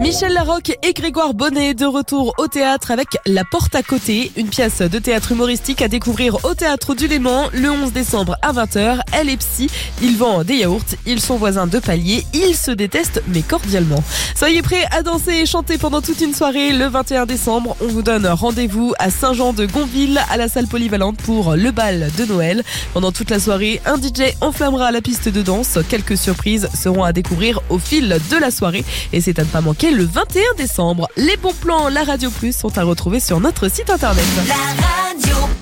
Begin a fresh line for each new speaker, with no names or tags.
Michel Larocque et Grégoire Bonnet de retour au théâtre avec La Porte à côté, une pièce de théâtre humoristique à découvrir au Théâtre du Léman le 11 décembre à 20h. Elle est psy, il vend des yaourts, ils sont voisins de palier, ils se détestent mais cordialement. Soyez prêts à danser et chanter pendant toute une soirée le 21 décembre. On vous donne rendez-vous à Saint-Jean-de-Gonville à la salle polyvalente pour le bal de Noël. Pendant toute la soirée, un DJ enflammera la piste de danse. Quelques surprises seront à découvrir au fil de la soirée et c'est à ne pas manquer le 21 décembre. Les bons plans La Radio Plus sont à retrouver sur notre site internet.
La Radio